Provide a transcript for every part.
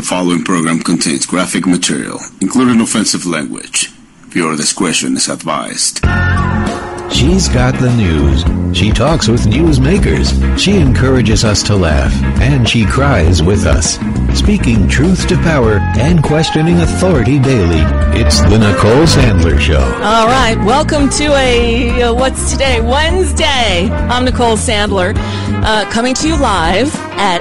following program contains graphic material, including offensive language. Viewer discretion is advised. She's got the news. She talks with newsmakers. She encourages us to laugh, and she cries with us. Speaking truth to power and questioning authority daily, it's the Nicole Sandler Show. All right, welcome to what's today? Wednesday. I'm Nicole Sandler, coming to you live at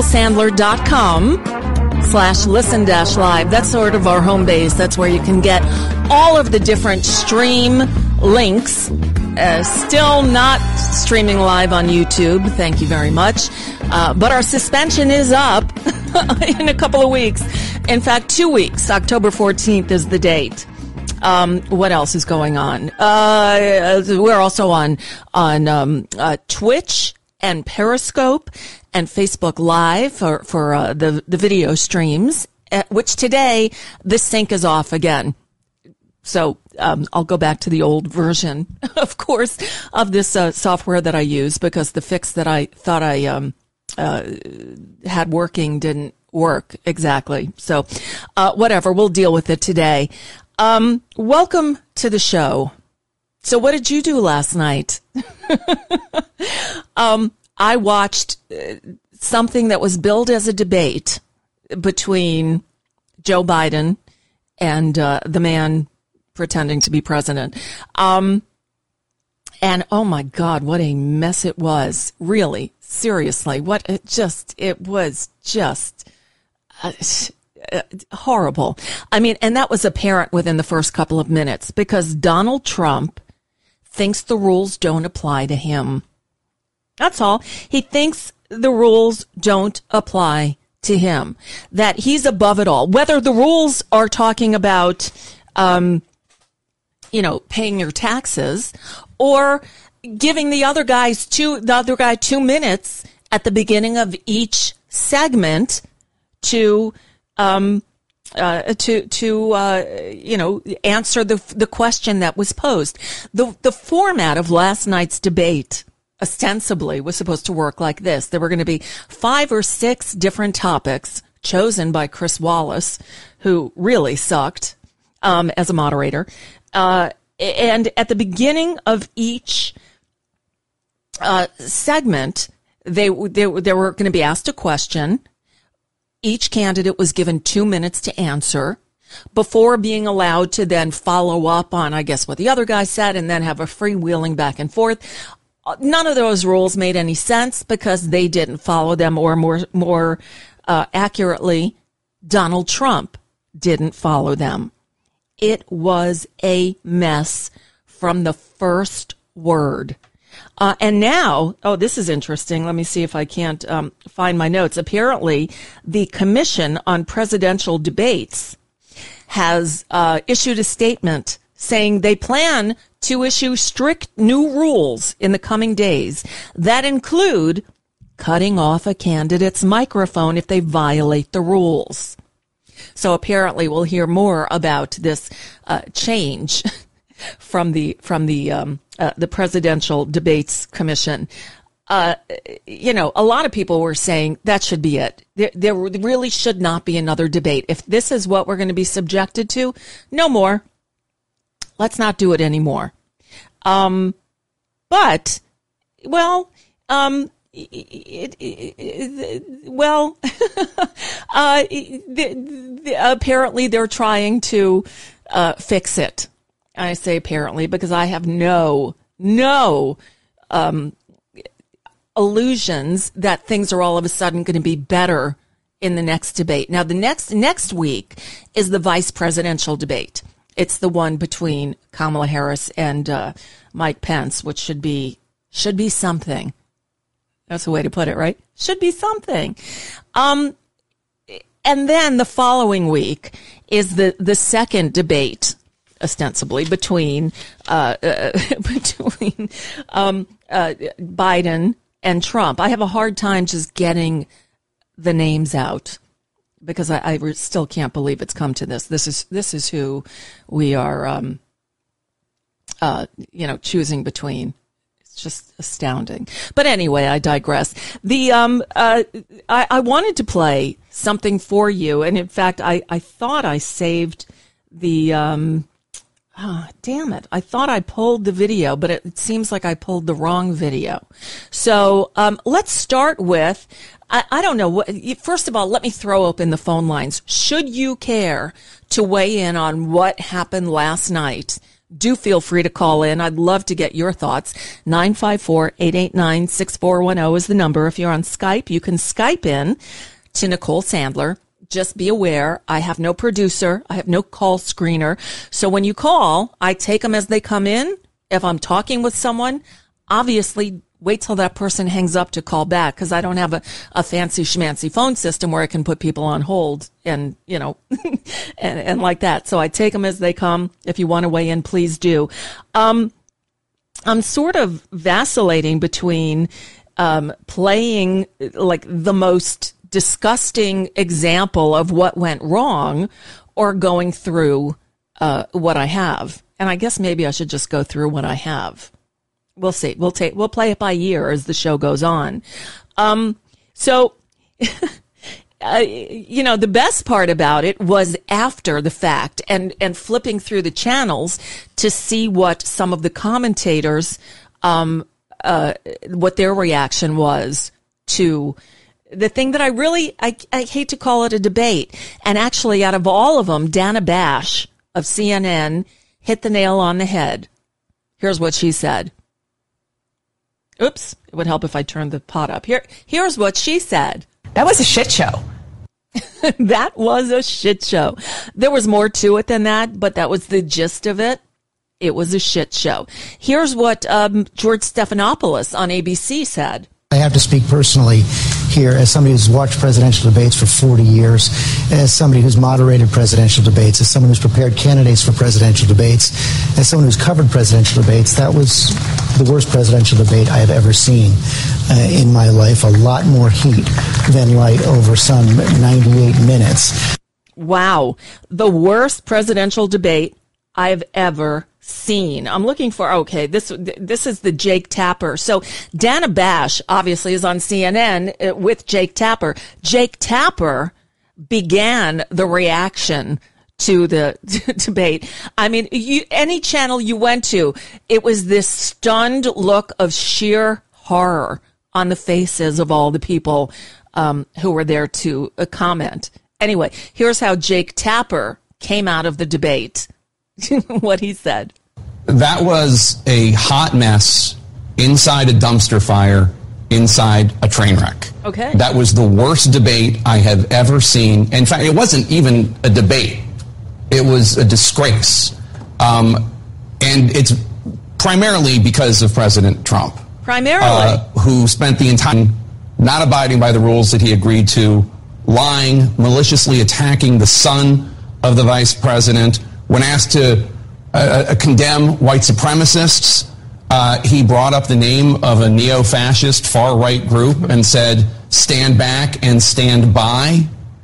NicoleSandler.com/listen-live. That's sort of our home base. That's where you can get all of the different stream links. Still not streaming live on YouTube. Thank you very much. But our suspension is up in a couple of weeks. In fact, 2 weeks. October 14th is the date. What else is going on? We're also on Twitch and Periscope and Facebook Live for the video streams, which today the sync is off again. So I'll go back to the old version, of course, of this software that I use, because the fix that I thought I had working didn't work exactly. So whatever, we'll deal with it today. Welcome to the show. So what did you do last night? I watched something that was billed as a debate between Joe Biden and the man pretending to be president. And oh my God, what a mess it was. Really, seriously, it was just horrible. I mean, and that was apparent within the first couple of minutes, because Donald Trump thinks the rules don't apply to him. That's all. He thinks the rules don't apply to him, that he's above it all. Whether the rules are talking about, paying your taxes, or giving the other guy 2 minutes at the beginning of each segment to answer the question that was posed. The format of last night's debate ostensibly was supposed to work like this. There were going to be 5 or 6 different topics chosen by Chris Wallace, who really sucked as a moderator. And at the beginning of each segment, they were going to be asked a question. Each candidate was given 2 minutes to answer before being allowed to then follow up on, I guess, what the other guy said, and then have a freewheeling back and forth. None of those rules made any sense because they didn't follow them, or more accurately, Donald Trump didn't follow them. It was a mess from the first word. And now, this is interesting. Let me see if I can't find my notes. Apparently, the Commission on Presidential Debates has issued a statement saying they plan to issue strict new rules in the coming days that include cutting off a candidate's microphone if they violate the rules. So apparently we'll hear more about this change from the Presidential Debates Commission. A lot of people were saying that should be it. There really should not be another debate. If this is what we're going to be subjected to, no more. Let's not do it anymore. Apparently they're trying to fix it. I say apparently because I have no illusions that things are all of a sudden going to be better in the next debate. Now, the next week is the vice presidential debate. It's the one between Kamala Harris and Mike Pence, which should be something. That's the way to put it, right? Should be something. And then the following week is the second debate, ostensibly between Biden and Trump. I have a hard time just getting the names out because I still can't believe it's come to this. This is who we are, choosing between. Just astounding. But anyway, I digress. I wanted to play something for you. And in fact, I thought I saved the, damn it. I thought I pulled the video, but it seems like I pulled the wrong video. So, let's start with, I don't know. First of all, let me throw open the phone lines. Should you care to weigh in on what happened last night, do feel free to call in. I'd love to get your thoughts. 954-889-6410 is the number. If you're on Skype, you can Skype in to Nicole Sandler. Just be aware, I have no producer. I have no call screener. So when you call, I take them as they come in. If I'm talking with someone, obviously wait till that person hangs up to call back, because I don't have a fancy schmancy phone system where I can put people on hold and, and like that. So I take them as they come. If you want to weigh in, please do. I'm sort of vacillating between playing like the most disgusting example of what went wrong or going through what I have. And I guess maybe I should just go through what I have. We'll see. We'll play it by ear as the show goes on. The best part about it was after the fact and flipping through the channels to see what some of the commentators, what their reaction was to the thing that I hate to call it a debate. And actually, out of all of them, Dana Bash of CNN hit the nail on the head. Here's what she said. Oops, it would help if I turned the pot up. Here's what she said. That was a shit show. That was a shit show. There was more to it than that, but that was the gist of it. It was a shit show. Here's what George Stephanopoulos on ABC said. I have to speak personally here as somebody who's watched presidential debates for 40 years, as somebody who's moderated presidential debates, as someone who's prepared candidates for presidential debates, as someone who's covered presidential debates. That was the worst presidential debate I have ever seen in my life. A lot more heat than light over some 98 minutes. Wow. The worst presidential debate I've ever seen. I'm looking for, okay, this is the Jake Tapper. So Dana Bash obviously is on CNN with Jake Tapper. Jake Tapper began the reaction to the debate. I mean, any channel you went to, it was this stunned look of sheer horror on the faces of all the people who were there to comment. Anyway, here's how Jake Tapper came out of the debate. What he said. That was a hot mess inside a dumpster fire, inside a train wreck. Okay. That was the worst debate I have ever seen. In fact, it wasn't even a debate. It was a disgrace. And it's primarily because of President Trump. Primarily. Who spent the entire time not abiding by the rules that he agreed to, lying, maliciously attacking the son of the vice president. When asked to condemn white supremacists, he brought up the name of a neo-fascist far-right group and said, stand back and stand by.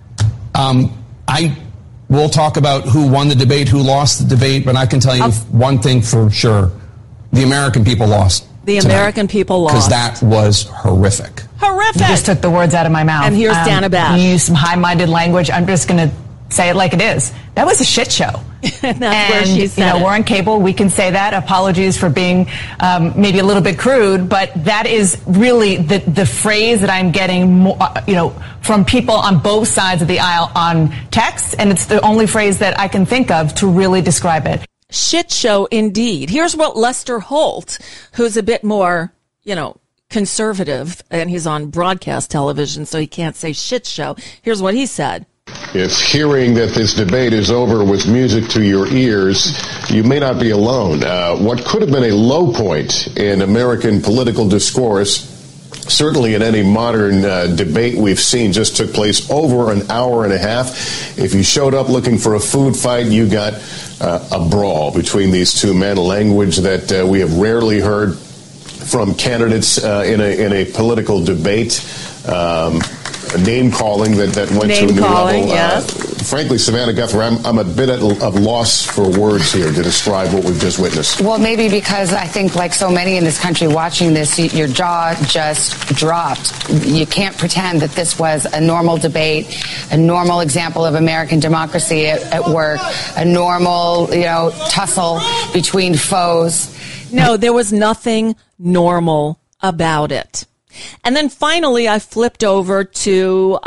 I will talk about who won the debate, who lost the debate, but I can tell you one thing for sure. The American people lost. The American people lost. Because that was horrific. Horrific! You just took the words out of my mouth. And here's Dana Bash. You used some high-minded language. I'm just going to say it like it is. That was a shit show. That's where she said we're on cable. We can say that. Apologies for being maybe a little bit crude, but that is really the phrase that I'm getting more, from people on both sides of the aisle on text, and it's the only phrase that I can think of to really describe it. Shit show indeed. Here's what Lester Holt, who's a bit more, conservative, and he's on broadcast television, so he can't say shit show. Here's what he said. If hearing that this debate is over was music to your ears, you may not be alone. What could have been a low point in American political discourse, certainly in any modern debate we've seen, just took place over an hour and a half. If you showed up looking for a food fight, you got a brawl between these two men, language that we have rarely heard from candidates in a political debate. Name calling that went to a new level. Yes. frankly, Savannah Guthrie, I'm a bit at a loss for words here to describe what we've just witnessed. Well, maybe because I think, like so many in this country watching this, your jaw just dropped. You can't pretend that this was a normal debate, a normal example of American democracy at work, a normal, tussle between foes. No, there was nothing normal about it. And then finally, I flipped over to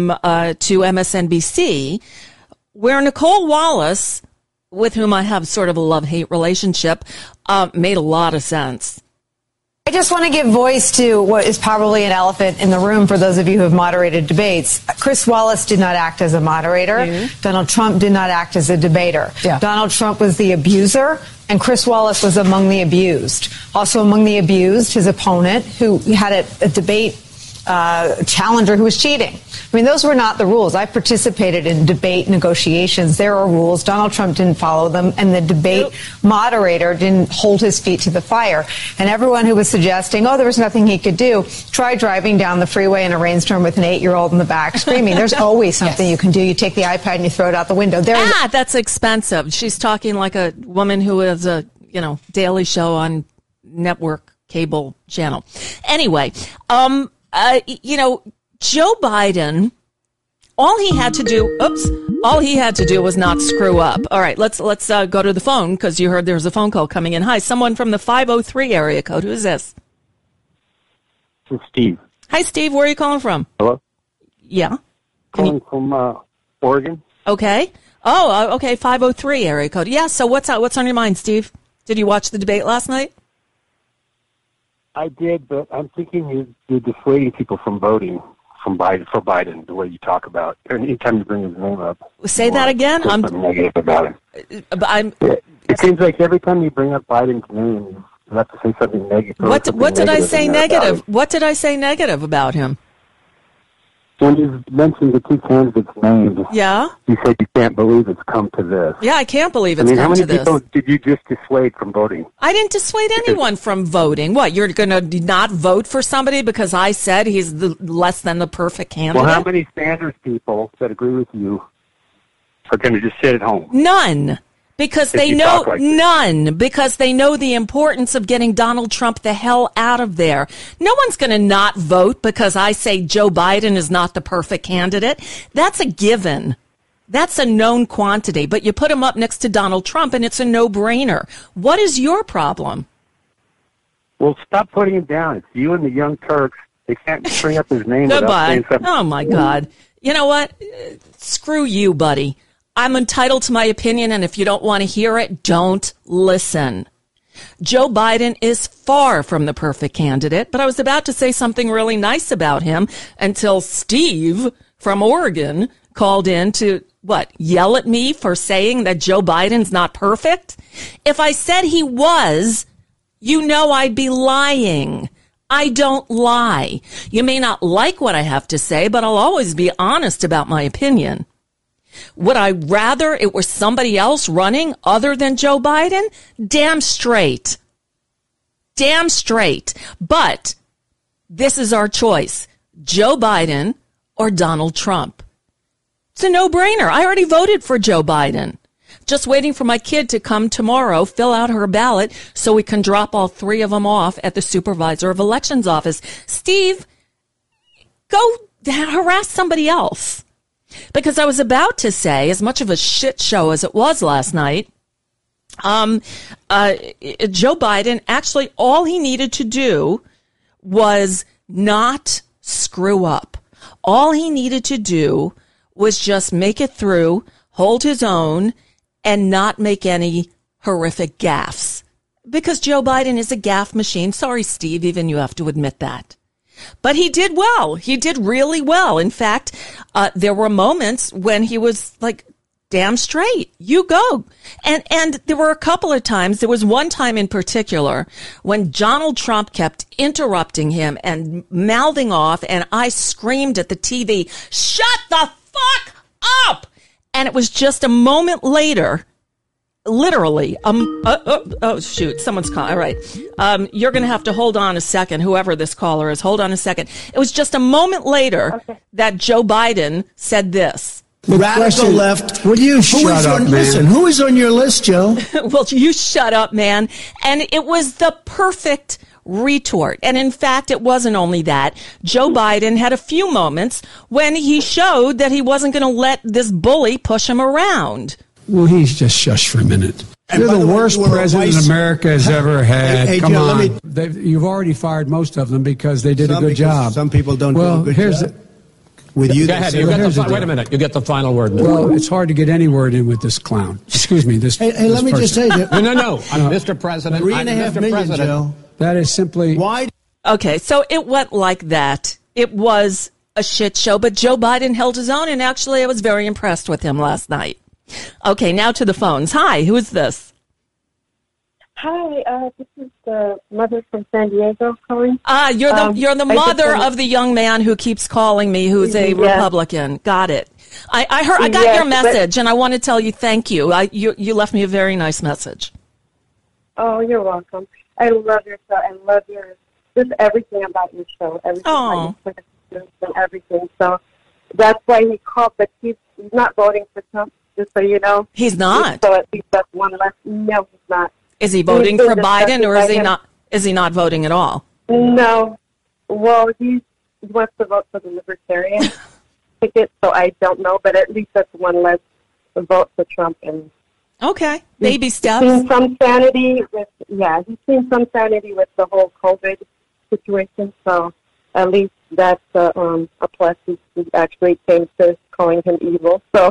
MSNBC, where Nicole Wallace, with whom I have sort of a love-hate relationship, made a lot of sense. I just want to give voice to what is probably an elephant in the room for those of you who have moderated debates. Chris Wallace did not act as a moderator. Mm-hmm. Donald Trump did not act as a debater. Yeah. Donald Trump was the abuser, and Chris Wallace was among the abused. Also among the abused, his opponent, who had a debate challenger who was cheating. I mean, those were not the rules. I participated in debate negotiations. There are rules. Donald Trump didn't follow them, and the debate moderator didn't hold his feet to the fire. And everyone who was suggesting, there was nothing he could do, try driving down the freeway in a rainstorm with an 8-year-old in the back screaming. There's always something you can do. You take the iPad and you throw it out the window. That's expensive. She's talking like a woman who has a, daily show on network cable channel. Anyway, Joe Biden, all he had to do was not screw up. All right, let's go to the phone because you heard there's a phone call coming in. Hi, someone from the 503 area code. Who is this? This is Steve. Hi, Steve. Where are you calling from? Hello? Yeah. Calling from Oregon. Okay. Oh, okay, 503 area code. Yeah, so what's on your mind, Steve? Did you watch the debate last night? I did, but I'm thinking you're dissuading people from voting for Biden, the way you talk about. Anytime you bring his name up. Say that again? I'm negative about him. It seems like every time you bring up Biden's name, you have to say something negative. What did I say negative? What did I say negative about him? When you mentioned the two candidates' names, you said you can't believe it's come to this. Yeah, I can't believe it's come to this. How many people did you just dissuade from voting? I didn't dissuade anyone from voting. What, you're going to not vote for somebody because I said he's less than the perfect candidate? Well, how many Sanders people that agree with you are going to just sit at home? None. Because they know because they know the importance of getting Donald Trump the hell out of there. No one's going to not vote because I say Joe Biden is not the perfect candidate. That's a given. That's a known quantity. But you put him up next to Donald Trump and it's a no-brainer. What is your problem? Well, stop putting him down. It's you and the Young Turks. They can't bring up his name. Goodbye. Oh, my God. You know what? Screw you, buddy. I'm entitled to my opinion, and if you don't want to hear it, don't listen. Joe Biden is far from the perfect candidate, but I was about to say something really nice about him until Steve from Oregon called in to, yell at me for saying that Joe Biden's not perfect? If I said he was, I'd be lying. I don't lie. You may not like what I have to say, but I'll always be honest about my opinion. Would I rather it were somebody else running other than Joe Biden? Damn straight. Damn straight. But this is our choice. Joe Biden or Donald Trump. It's a no-brainer. I already voted for Joe Biden. Just waiting for my kid to come tomorrow, fill out her ballot so we can drop all three of them off at the supervisor of elections office. Steve, go harass somebody else. Because I was about to say, as much of a shit show as it was last night, Joe Biden, actually all he needed to do was not screw up. All he needed to do was just make it through, hold his own, and not make any horrific gaffes. Because Joe Biden is a gaffe machine. Sorry, Steve, even you have to admit that. But he did well. He did really well. In fact, there were moments when he was like, damn straight, you go. And there were a couple of times, there was one time in particular when Donald Trump kept interrupting him and mouthing off, and I screamed at the TV, shut the fuck up! And it was just a moment later, literally, oh shoot, someone's calling. All right. You're going to have to hold on a second, whoever this caller is. Hold on a second. It was just a moment later that Joe Biden said this. Radical left. Will you shut up, man? Listen, who is on your list, Joe? Well, you shut up, man. And it was the perfect retort. And in fact, it wasn't only that. Joe Biden had a few moments when he showed that he wasn't going to let this bully push him around. Well, he's just shush for a minute. You're the worst president America has ever had. Hey, Come Joe, on. You've already fired most of them because they did a good job. Some people don't do a good job. With you, go ahead. Wait a minute. You get the final word. Well, it's hard to get any word in with this clown. Excuse me. This. Hey, let me just say that. No. I'm Mr. President. 3.5 million, Joe. That is simply. Why? Okay, so it went like that. It was a shit show, but Joe Biden held his own, and actually I was very impressed with him last night. Okay, now to the phones. Hi, who is this? Hi, this is the mother from San Diego calling. You're the mother of the young man who keeps calling me, who's a Republican. Got it. I got your message, and I want to tell you thank you. You left me a very nice message. Oh, you're welcome. I love your show. I love just everything about your show. Everything about your and everything. So that's why he called, but he's not voting for Trump, just so you know. He's not. So at least that's one less. No, he's not. Is he voting for Biden, or is he not? Is he not voting at all? No. Well, he wants to vote for the Libertarian ticket, so I don't know. But at least that's one less vote for Trump. And okay, baby steps. He's seen some sanity with the whole COVID situation. So at least that's a plus. He actually came to calling him evil. So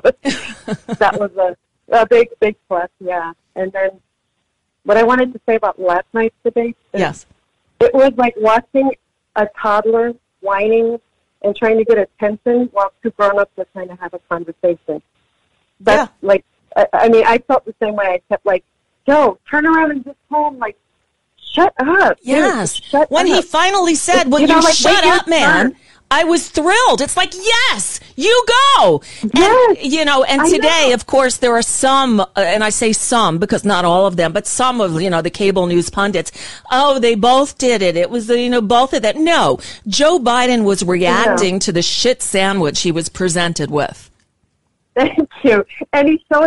that was a big plus. Yeah, and then. What I wanted to say about last night's debate is it was like watching a toddler whining and trying to get attention while two grown-ups were trying to have a conversation. That's like, I mean, I felt the same way. I kept like, Joe, turn around and just home, like, shut up. Yes. Dude, shut when up. He finally said, well, you shut up, man. Turn. I was thrilled. It's like, yes, you go. Yes, and today, of course, there are some, and I say some because not all of them, but some of, the cable news pundits. Oh, they both did it. It was, both of that. No, Joe Biden was reacting to the shit sandwich he was presented with. Thank you. And he showed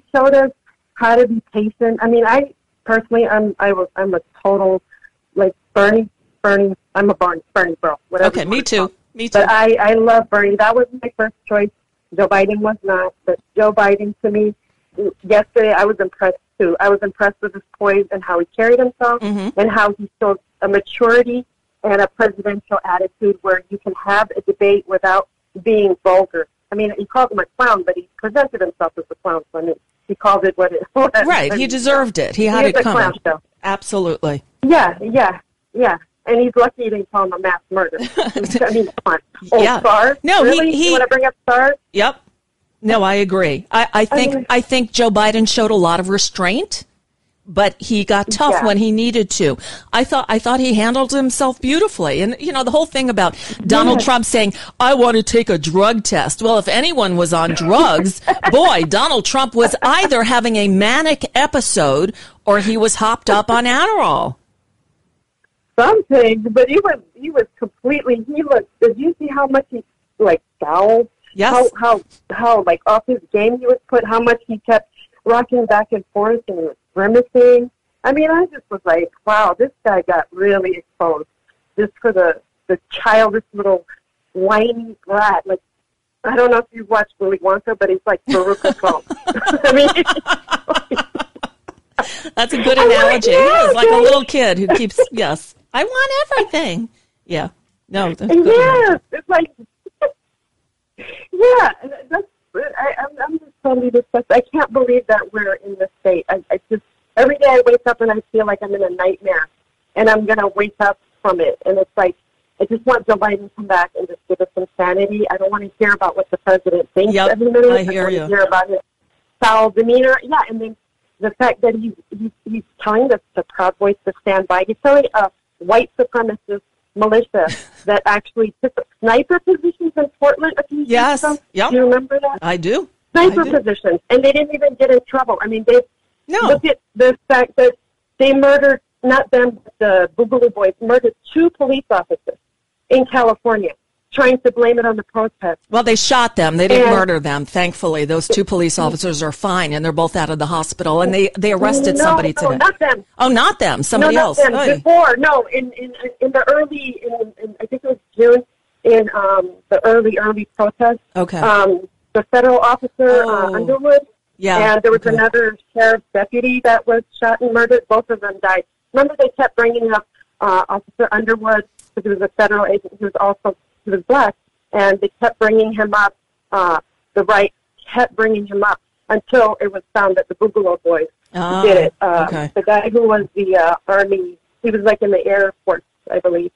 us how to be patient. I mean, I personally, I'm a total, like, Bernie, I'm a Bernie girl. Whatever. Okay, me too. Me too. But I love Bernie. That was my first choice. Joe Biden was not. But Joe Biden, to me, yesterday I was impressed too. I was impressed with his poise and how he carried himself and how he showed a maturity and a presidential attitude where you can have a debate without being vulgar. I mean, he called him a clown, but he presented himself as a clown. So I mean, he called it what it was. Right. He deserved it. He had it coming. Absolutely. Yeah. And he's lucky he didn't call him a mass murder. I mean, come on. Star? No, really? he you want to bring up stars? Yep. No, I agree. I think Joe Biden showed a lot of restraint, but he got tough when he needed to. I thought he handled himself beautifully. And, the whole thing about Donald Trump saying, I want to take a drug test. Well, if anyone was on drugs, boy, Donald Trump was either having a manic episode or he was hopped up on Adderall. Something, but he was completely, did you see how much he, like, scowled? Yes. How like, off his game he was put, how much he kept rocking back and forth and he was grimacing. I mean, I just was like, wow, this guy got really exposed just for the childish little whiny brat. Like, I don't know if you've watched Willy Wonka, but he's like Veruca Salt. I mean, that's a good analogy. He's like a little kid who keeps, I want everything. Yeah. No, that's good. Yes. It's like, I'm just totally disgusted. I can't believe that we're in this state. I just, every day I wake up and I feel like I'm in a nightmare. And I'm going to wake up from it. And it's like, I just want Joe Biden to come back and just give us some sanity. I don't want to hear about what the president thinks every minute. I hear you. I want to hear about his foul demeanor. Yeah, and then the fact that he's telling the Proud Boys to stand by. He's telling a white supremacist militia that actually took sniper positions in Portland a few years ago. Yep. Do you remember that? I do. Sniper positions. And they didn't even get in trouble. I mean, look at the fact that they murdered, not them, but the Boogaloo Boys, murdered 2 police officers in California. trying to blame it on the protest. Well, they shot them. They didn't murder them. Thankfully, those 2 police officers are fine, and they're both out of the hospital. And they arrested somebody today. No, not them. Oh, not them. Somebody else. Them. Before, in the early, I think it was June, in the early protest. Okay. The federal officer Underwood. Yeah. And there was another sheriff's deputy that was shot and murdered. Both of them died. Remember, they kept bringing up Officer Underwood because he was a federal agent. He was black, and they kept bringing him up. The right kept bringing him up until it was found that the Boogaloo Boys did it. Okay. The guy who was the Army, he was like in the Air Force, I believe.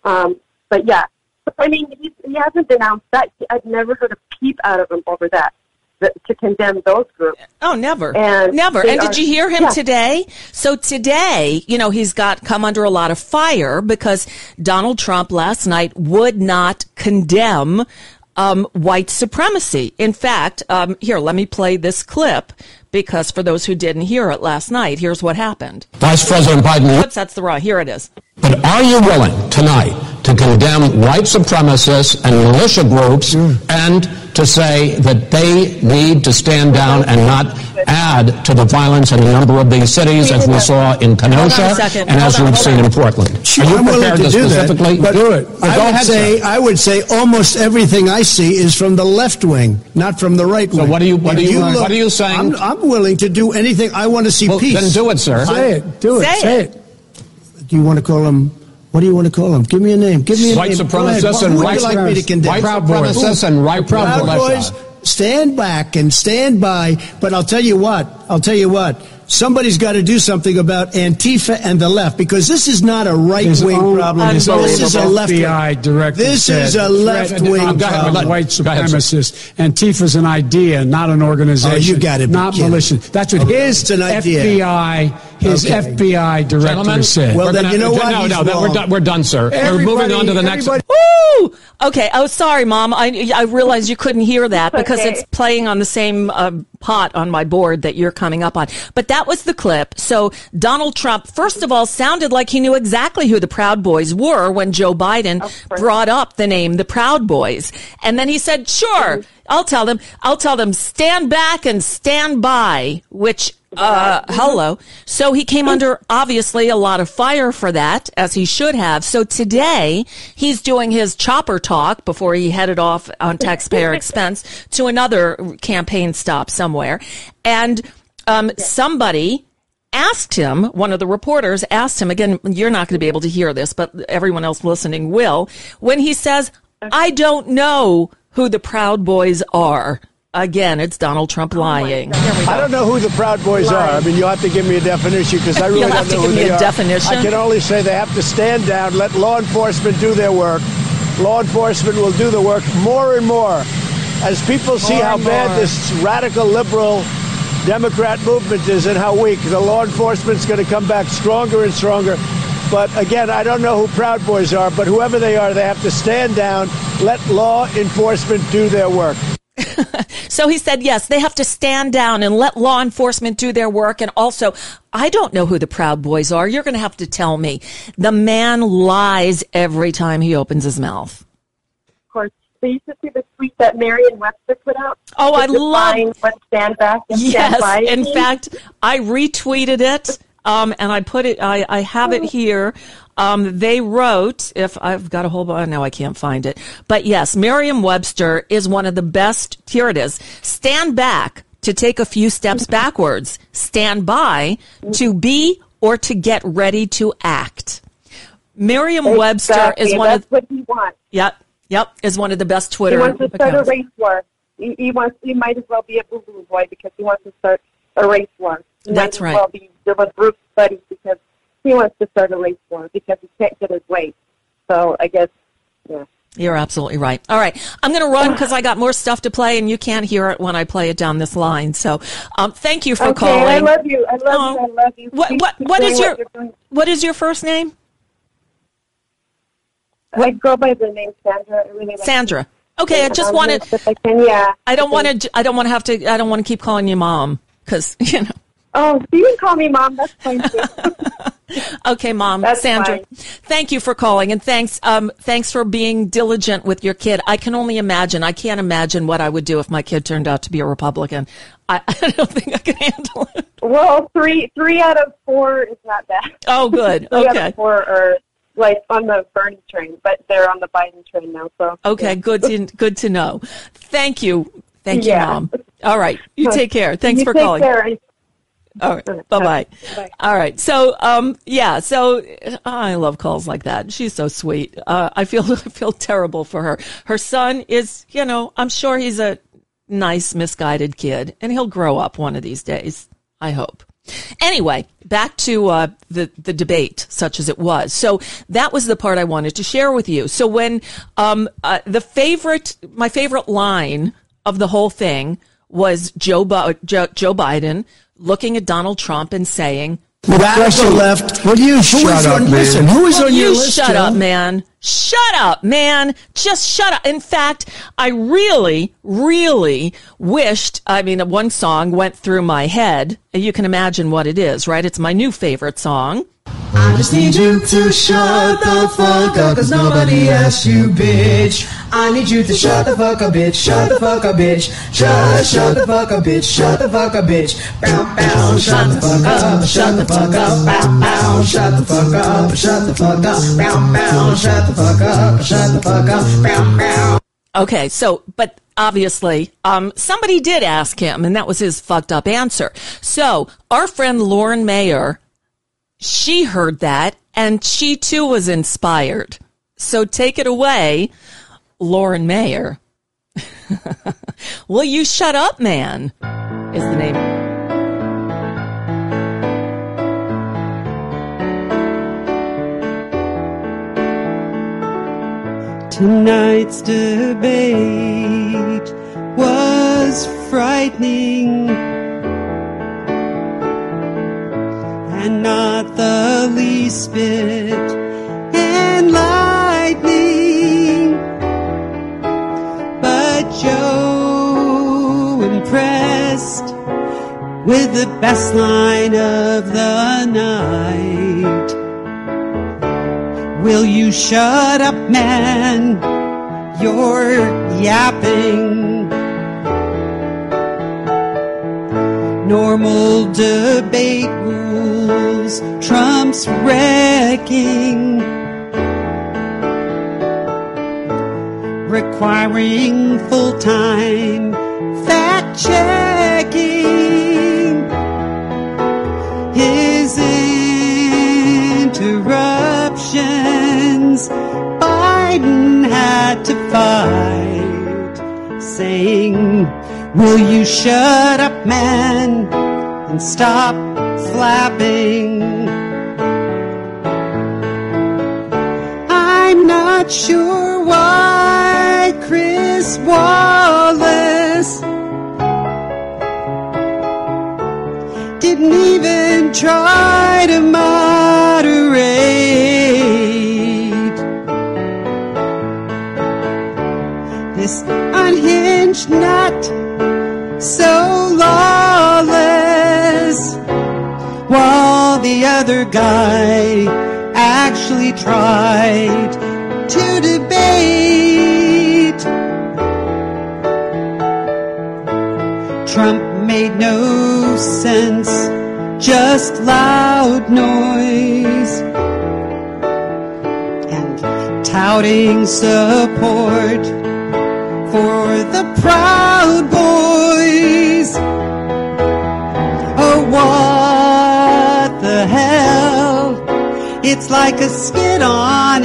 But yeah, I mean, he hasn't denounced that. I've never heard a peep out of him over that. To condemn those groups. Oh, never. Never. And did you hear him today? So today, he's come under a lot of fire because Donald Trump last night would not condemn white supremacy. In fact, here, let me play this clip because for those who didn't hear it last night, here's what happened. Vice President Biden. Oops, that's the wrong. Here it is. But are you willing tonight to condemn white supremacists and militia groups and to say that they need to stand down and not add to the violence in a number of these cities, as we saw in Kenosha and as we've seen in Portland? Sure, are you I'm willing prepared to do specifically that, do it? I would say almost everything I see is from the left wing, not from the right wing. So what are you saying? I'm willing to do anything. I want to see peace. Then do it, sir. Say it. Do it. Say it. Do you want to call him? What do you want to call them? Give me a name. Give me a white name. Supremacists and white supremacists and right Proud Boys. Stand back and stand by. But I'll tell you what. Somebody's got to do something about Antifa and the left, because this is not a right-wing problem. This is a left-wing. FBI director This is a left-wing problem. White supremacists. Antifa's an idea, not an organization. Oh, you got it. Not militia. That's what his FBI director said. Well, then you know what? No, we're done, sir. We're moving on to the next. Woo! Okay. Oh, sorry, Mom. I realized you couldn't hear that because it's playing on the same pot on my board that you're coming up on. But that was the clip. So Donald Trump, first of all, sounded like he knew exactly who the Proud Boys were when Joe Biden brought up the name the Proud Boys. And then he said, sure, I'll tell them, stand back and stand by, which, hello. So he came under obviously a lot of fire for that, as he should have. So today he's doing his chopper talk before he headed off on taxpayer expense to another campaign stop somewhere. And somebody asked him, one of the reporters asked him, again, you're not going to be able to hear this, but everyone else listening will, when he says, I don't know who the Proud Boys are. Again, it's Donald Trump lying. I don't know who the Proud Boys are. I mean, you'll have to give me a definition because I really don't know who they are. I can only say they have to stand down, let law enforcement do their work. Law enforcement will do the work more and more. As people see how bad this radical liberal Democrat movement is and how weak, the law enforcement's going to come back stronger and stronger. But again, I don't know who Proud Boys are, but whoever they are, they have to stand down, let law enforcement do their work. So he said, yes, they have to stand down and let law enforcement do their work. And also, I don't know who the Proud Boys are. You're going to have to tell me. The man lies every time he opens his mouth. Of course. So you should see the tweet that Merriam-Webster put out. Oh, I love what stand back and stand by. Yes, in fact, I retweeted it, and I put it, I have it here. They wrote, if I've got a whole bunch, now I can't find it. But yes, Merriam-Webster is one of the best. Here it is. Stand back to take a few steps backwards. Stand by to be or to get ready to act. Merriam-Webster is one of. That's what he wants. Yep, is one of the best Twitter accounts. He wants to start accounts. a race war. He might as well be a boo-boo boy because he wants to start a race war. That's right. Well, there was group studies because he wants to start a race war because he can't get his way. So I guess, yeah. You're absolutely right. All right. I'm going to run because I got more stuff to play and you can't hear it when I play it down this line. So thank you for calling. I love you. I love you. What is your first name? I go by the name Sandra. I really like Sandra. Okay, I just wanted. I don't want to keep calling you Mom because you know. Oh, you can call me Mom. That's fine too. Okay, Mom. That's Sandra, fine. thank you for calling, and thanks for being diligent with your kid. I can only imagine. I can't imagine what I would do if my kid turned out to be a Republican. I don't think I could handle it. Well, three out of 4 is not bad. Oh, good. Three Okay. out of 4 are like on the Bernie train, but they're on the Biden train now. So Okay, yeah. good to know. Thank you, Yeah. Mom. All right, you take care. Thanks You for take calling. care. All right, bye-bye. Bye. All right, so I love calls like that. She's so sweet. I feel terrible for her. Her son is, I'm sure he's a nice, misguided kid, and he'll grow up one of these days, I hope. Anyway, back to the debate, such as it was. So that was the part I wanted to share with you. So when my favorite line of the whole thing was Joe Biden looking at Donald Trump and saying, Radical left. Will you shut up, man? Listen, who is on your list? Shut up, man. Shut up, man. Just shut up. In fact, I really, really wished, one song went through my head. You can imagine what it is, right? It's my new favorite song. I just need you to shut the fuck up, cause nobody asked you, bitch. I need you to shut the fuck up, bitch. Shut the fuck up, bitch. Shut the fuck up, bitch. Shut the fuck up, bitch. Bow, bow, shut the fuck up. Shut the fuck up. Bow, bow, shut the fuck up. Shut the fuck up. Bow, bow, shut the fuck up. Shut the fuck up. Bow, bow. Okay, but obviously, somebody did ask him, and that was his fucked up answer. So our friend Lauren Mayer, she heard that, and she too was inspired. So take it away, Lauren Mayer. Will you shut up, man? Is the name. Tonight's debate was frightening and not the least bit enlightening. But Joe impressed with the best line of the night. Will you shut up, man? You're yapping. Normal debate rules, Trump's wrecking. Requiring full-time fact-checking. His interruptions Biden had to fight, saying, will you shut up, man, and stop flapping? I'm not sure why Chris Wallace didn't even try to moderate this unhinged nut, so lawless, while the other guy actually tried to debate. Trump made no sense, just loud noise and touting support for the Proud Boys. Oh, what the hell? It's like a skit on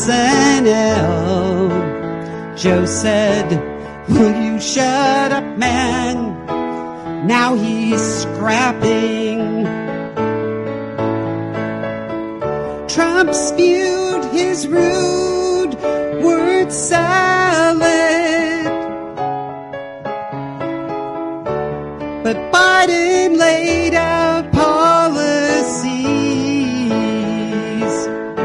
SNL. Joe said, will you shut up, man? Now he's scrapping. Trump spewed his rude word salad, but Biden laid out policies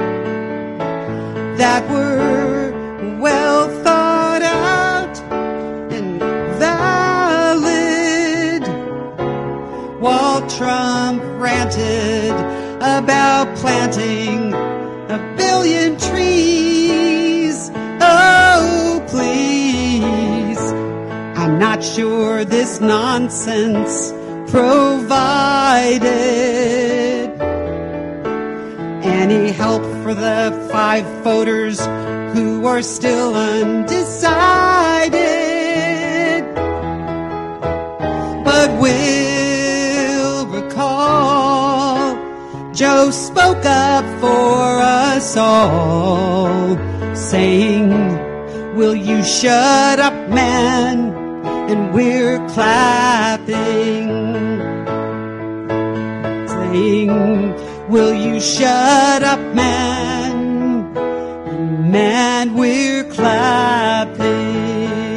that were well thought out and valid, while Trump ranted about planting 1 billion trees. Oh, please. I'm not sure this nonsense provided any help for the 5 voters who are still undecided. But we'll recall Joe spoke up for us all, saying, "Will you shut up, man?" And we're clapping, saying, "Will you shut up, man?" And man, we're clapping.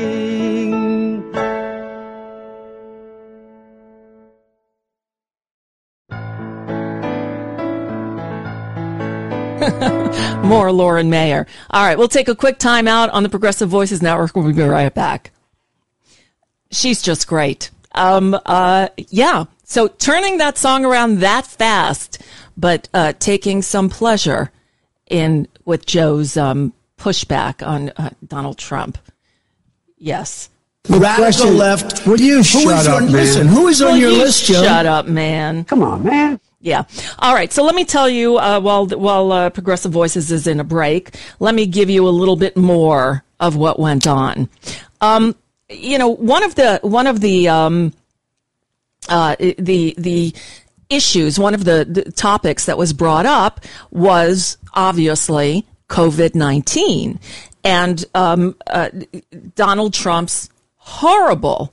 More Lauren Mayer. All right, we'll take a quick time out on the Progressive Voices Network. We'll be right back. She's just great. Yeah. So turning that song around that fast, but taking some pleasure in with Joe's pushback on Donald Trump. Yes. Radical left. Will you shut up, man? Listen, who is on your list, Joe? Shut up, man. Come on, man. Yeah. All right. So let me tell you, while Progressive Voices is in a break, let me give you a little bit more of what went on. You know, one of the issues, one of the topics that was brought up was obviously COVID-19 and Donald Trump's horrible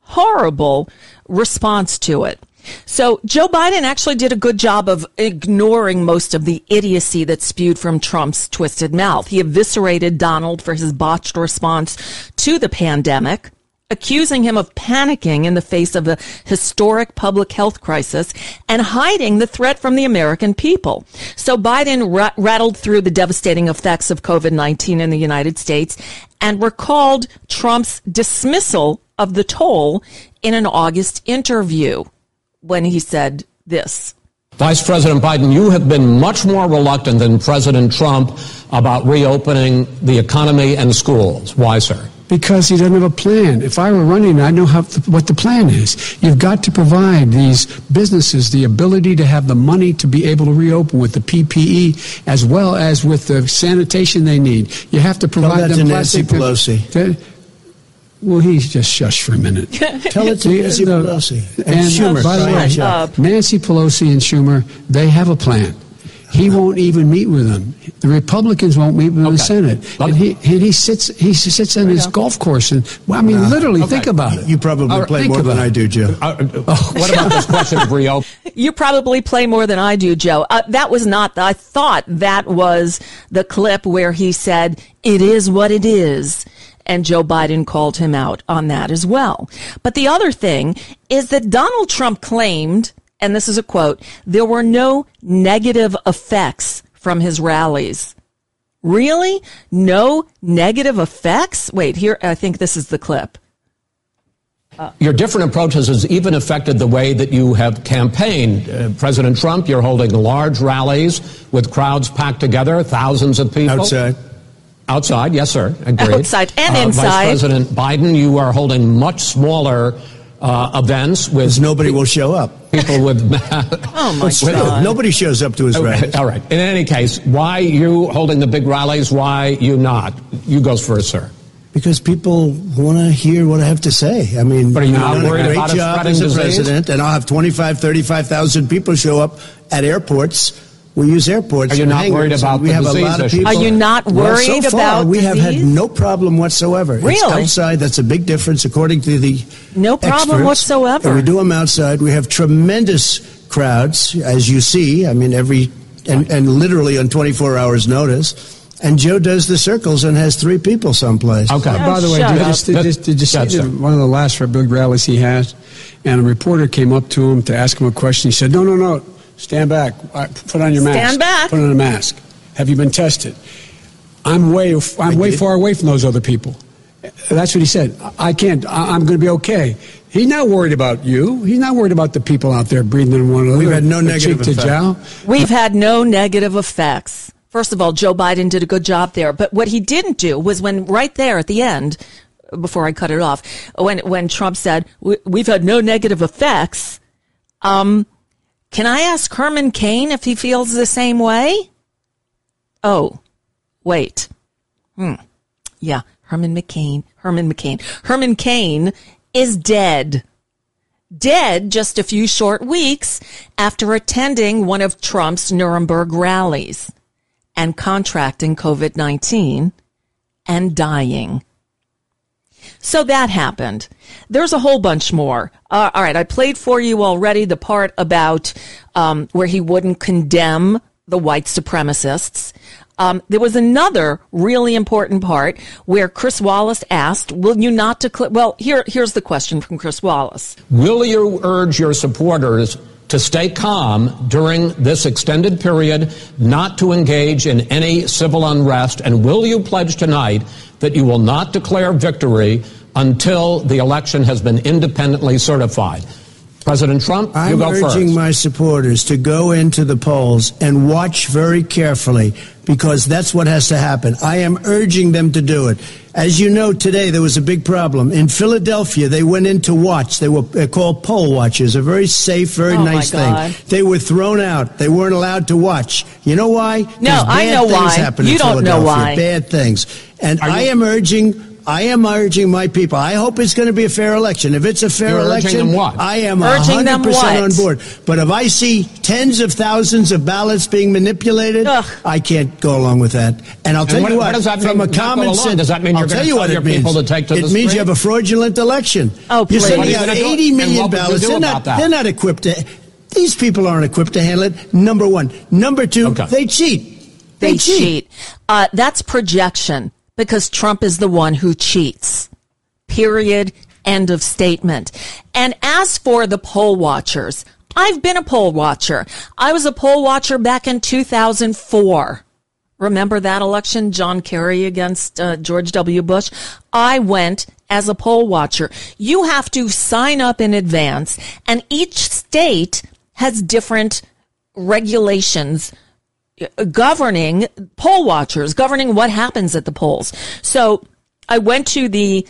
response to it. So Joe Biden actually did a good job of ignoring most of the idiocy that spewed from Trump's twisted mouth. He eviscerated Donald for his botched response to the pandemic, accusing him of panicking in the face of a historic public health crisis and hiding the threat from the American people. So Biden rattled through the devastating effects of COVID-19 in the United States and recalled Trump's dismissal of the toll in an August interview when he said this. Vice President Biden, you have been much more reluctant than President Trump about reopening the economy and schools. Why, sir? Because he doesn't have a plan. If I were running, I know what the plan is. You've got to provide these businesses the ability to have the money to be able to reopen with the PPE as well as with the sanitation they need. You have to provide them. Nancy Pelosi. Well, he's just shush for a minute. Tell it to Nancy Pelosi and Schumer. By the way, Nancy Pelosi and Schumer, they have a plan. He won't even meet with them. The Republicans won't meet with the Senate. And he sits on his golf course. And well, I mean, literally, think about it. You probably play more than I do, Joe. What about this question of reopening? You probably play more than I do, Joe. That was not, I thought that was the clip where he said, "It is what it is." And Joe Biden called him out on that as well. But the other thing is that Donald Trump claimed, and this is a quote, there were no negative effects from his rallies. Really? No negative effects? Wait, here, I think this is the clip. Your different approaches has even affected the way that you have campaigned. President Trump, you're holding large rallies with crowds packed together, thousands of people. Outside, yes, sir. Agreed. Outside and inside. Vice President Biden, you are holding much smaller events with nobody will show up. People with oh my God. Nobody shows up to his rallies. All right. In any case, why you holding the big rallies? Why you not? You go first, sir. Because people want to hear what I have to say. I mean, but are you not worried a great about job as a president, and I'll have 35,000 people show up at airports. We use airports. Are you not worried about we have a lot of people. Are you not worried so far, about we disease? have had no problem whatsoever. Really? It's outside. That's a big difference, according to the no problem experts. whatsoever. And we do them outside. We have tremendous crowds, as you see. I mean, and literally on 24 hours notice. And Joe does the circles and has 3 people someplace. Okay. By the way, did you see one of the last big rallies he had? And a reporter came up to him to ask him a question. He said, no. Stand back. Put on your mask. Stand back. Put on a mask. Have you been tested? I'm way far away from those other people. That's what he said. I can't. I'm going to be okay. He's not worried about you. He's not worried about the people out there breathing in one another. We've had no negative effects. We've had no negative effects. First of all, Joe Biden did a good job there. But what he didn't do was when right there at the end, before I cut it off, when Trump said, we've had no negative effects, can I ask Herman Cain if he feels the same way? Oh, wait. Yeah, Herman Cain is dead. Dead just a few short weeks after attending one of Trump's Nuremberg rallies and contracting COVID-19 and dying. So that happened. There's a whole bunch more. All right, I played for you already the part about where he wouldn't condemn the white supremacists. There was another really important part where Chris Wallace asked, will you not declare... Well, here's the question from Chris Wallace. Will you urge your supporters to stay calm during this extended period, not to engage in any civil unrest? And will you pledge tonight that you will not declare victory until the election has been independently certified? President Trump, you go first. I'm urging my supporters to go into the polls and watch very carefully, because that's what has to happen. I am urging them to do it. As you know, today there was a big problem. In Philadelphia, they went in to watch. They're called poll watchers, a very safe, very nice thing. They were thrown out. They weren't allowed to watch. You know why? No, I know why. You don't know why. Bad things. And I am urging my people. I hope it's going to be a fair election. If it's a fair election, I am 100% on board. But if I see tens of thousands of ballots being manipulated, I can't go along with that. And I'll tell you what, from a common sense, does that mean you're going to tell your people to take to the street? It means you have a fraudulent election. Oh, you're sending out 80 million ballots. They're not equipped to. These people aren't equipped to handle it. Number one. Number two, they cheat. They cheat. That's projection. Because Trump is the one who cheats. Period. End of statement. And as for the poll watchers, I've been a poll watcher. I was a poll watcher back in 2004. Remember that election, John Kerry against George W. Bush? I went as a poll watcher. You have to sign up in advance, and each state has different regulations governing poll watchers, governing what happens at the polls. So I went to the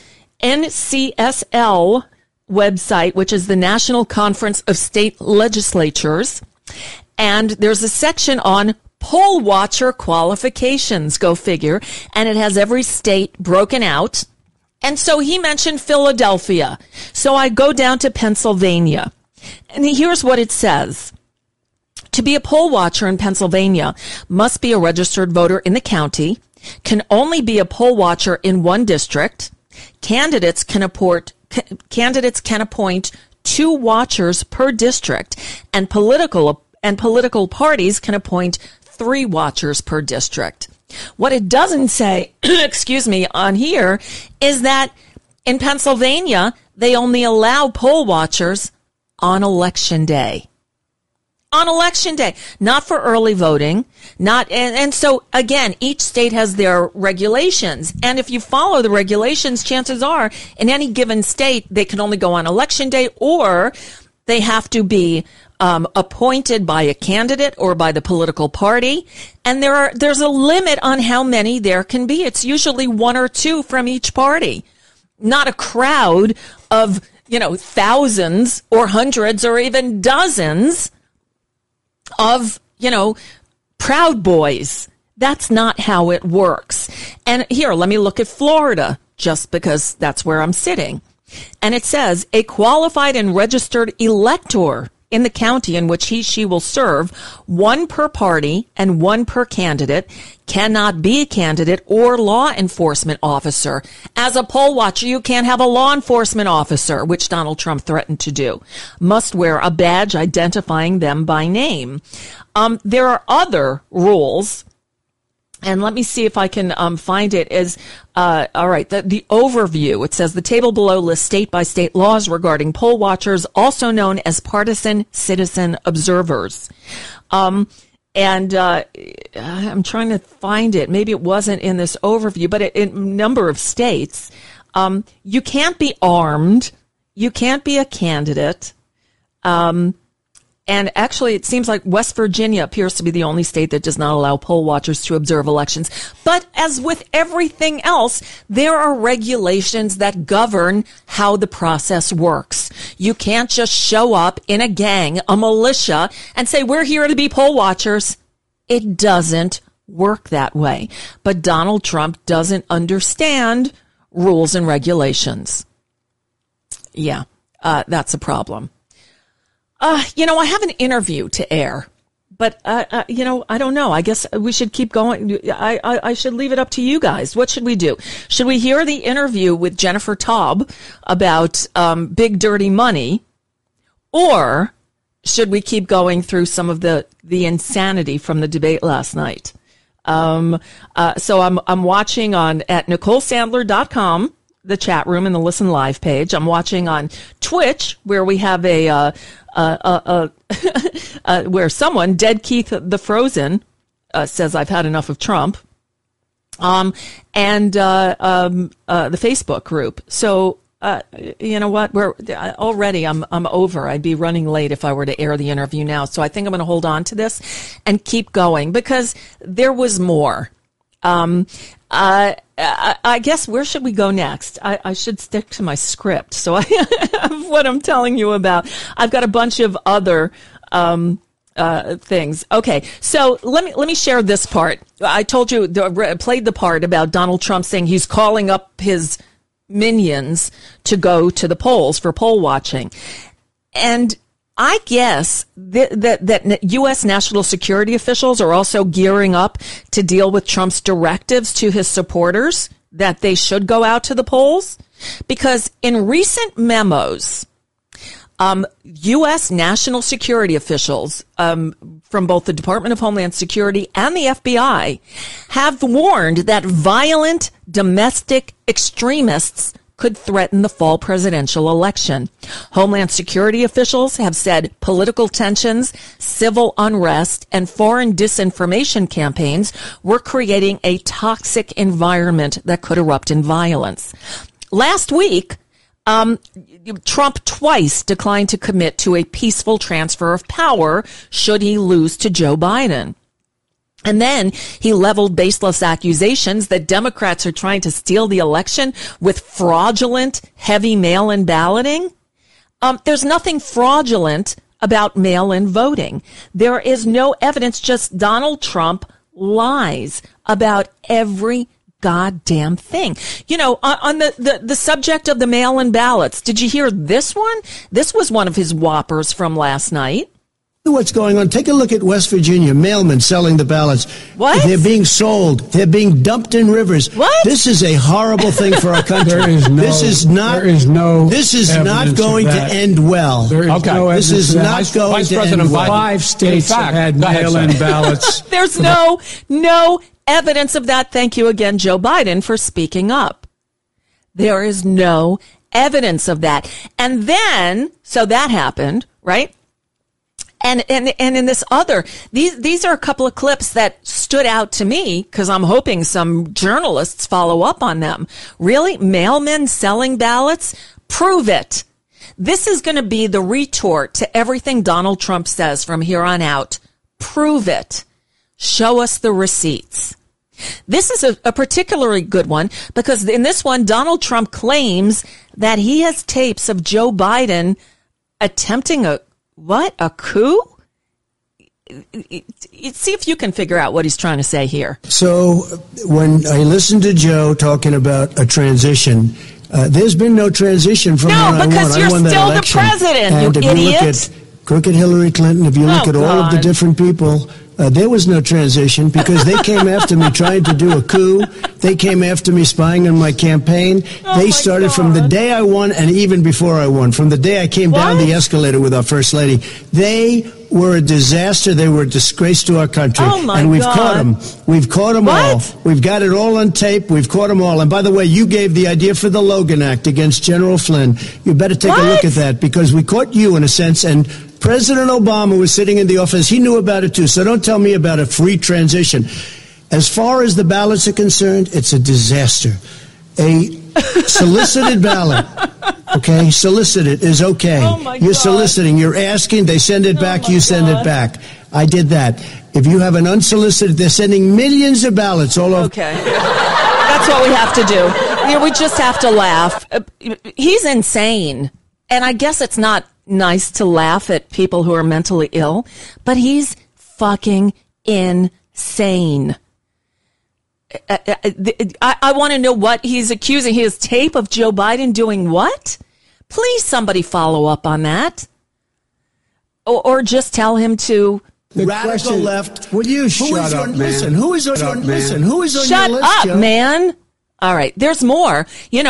NCSL website, which is the National Conference of State Legislatures, and there's a section on poll watcher qualifications, go figure, and it has every state broken out. And so he mentioned Philadelphia. So I go down to Pennsylvania, and here's what it says. To be a poll watcher in Pennsylvania, must be a registered voter in the county, can only be a poll watcher in one district. Candidates can appoint 2 watchers per district, and political parties can appoint 3 watchers per district. What it doesn't say, on here is that in Pennsylvania, they only allow poll watchers on election day. On election day, not for early voting, and so again, each state has their regulations, and if you follow the regulations, chances are in any given state they can only go on election day, or they have to be appointed by a candidate or by the political party, and there's a limit on how many there can be. It's usually 1 or 2 from each party, not a crowd of thousands or hundreds or even dozens of, Proud Boys. That's not how it works. And here, let me look at Florida, just because that's where I'm sitting. And it says, a qualified and registered elector in the county in which she will serve, 1 per party and 1 per candidate, cannot be a candidate or law enforcement officer. As a poll watcher, you can't have a law enforcement officer, which Donald Trump threatened to do. Must wear a badge identifying them by name. There are other rules. And let me see if I can find it. All right, the overview. It says the table below lists state-by-state laws regarding poll watchers, also known as partisan citizen observers. And I'm trying to find it. Maybe it wasn't in this overview, but in a number of states, you can't be armed. you can't be a candidate. And actually, it seems like West Virginia appears to be the only state that does not allow poll watchers to observe elections. But as with everything else, there are regulations that govern how the process works. You can't just show up in a gang, a militia, and say, we're here to be poll watchers. It doesn't work that way. But Donald Trump doesn't understand rules and regulations. Yeah, that's a problem. I have an interview to air, but, I don't know. I guess we should keep going. I should leave it up to you guys. What should we do? Should we hear the interview with Jennifer Taub about, big dirty money, or should we keep going through some of the insanity from the debate last night? So I'm watching at NicoleSandler.com. the chat room and the Listen Live page. I'm watching on Twitch, where we have where someone, Dead Keith the Frozen, says I've had enough of Trump, and the Facebook group. So you know what? I'm over. I'd be running late if I were to air the interview now. So I think I'm going to hold on to this and keep going, because there was more. I guess, where should we go next? I should stick to my script. So I have what I'm telling you about. I've got a bunch of other things. Okay, so let me share this part. I told you, played the part about Donald Trump saying he's calling up his minions to go to the polls for poll watching, and I guess that U.S. national security officials are also gearing up to deal with Trump's directives to his supporters that they should go out to the polls. Because in recent memos, U.S. national security officials from both the Department of Homeland Security and the FBI have warned that violent domestic extremists could threaten the fall presidential election. Homeland Security officials have said political tensions, civil unrest, and foreign disinformation campaigns were creating a toxic environment that could erupt in violence. Last week, Trump twice declined to commit to a peaceful transfer of power should he lose to Joe Biden. And then he leveled baseless accusations that Democrats are trying to steal the election with fraudulent, heavy mail-in balloting. There's nothing fraudulent about mail-in voting. There is no evidence, just Donald Trump lies about every goddamn thing. You know, on the subject of the mail-in ballots, did you hear this one? This was one of his whoppers from last night. What's going on? Take a look at West Virginia. Mailmen selling the ballots. What? They're being sold. They're being dumped in rivers. What? This is a horrible thing for our country. This is not going to end well. There is no evidence. This is not going to end well. 5 states have had mail-in ballots. There's no evidence of that. Thank you again, Joe Biden, for speaking up. There is no evidence of that. And then, so that happened, right? And in this other, these are a couple of clips that stood out to me, because I'm hoping some journalists follow up on them. Really? Mailmen selling ballots? Prove it. This is going to be the retort to everything Donald Trump says from here on out. Prove it. Show us the receipts. This is a particularly good one, because in this one, Donald Trump claims that he has tapes of Joe Biden attempting a coup? See if you can figure out what he's trying to say here. So when I listened to Joe talking about a transition, there's been no transition from when I won. No, because you're still the president, and you if idiot. You look at crooked Hillary Clinton, if you look at all of the different people, there was no transition, because they came after me trying to do a coup. They came after me spying on my campaign. They started from the day I won, and even before I won, from the day I came down the escalator with our First Lady. They were a disaster. They were a disgrace to our country. And we've caught them. We've caught them all. We've got it all on tape. We've caught them all. And by the way, you gave the idea for the Logan Act against General Flynn. You better take a look at that, because we caught you in a sense, and President Obama was sitting in the office. He knew about it too. So don't tell me about a free transition. As far as the ballots are concerned, it's a disaster. A solicited ballot. Okay, solicited is okay. Oh you're soliciting, you're asking, they send it back, you send it back. I did that. If you have an unsolicited, they're sending millions of ballots all over. Okay. That's what we have to do. We just have to laugh. He's insane. And I guess it's not nice to laugh at people who are mentally ill, but he's fucking insane. I want to know what he's accusing. His tape of Joe Biden doing what? Please, somebody follow up on that. Or just tell him to... The radical left. Will you shut up, man? Listen, who is on your list? Shut up, man. All right, there's more.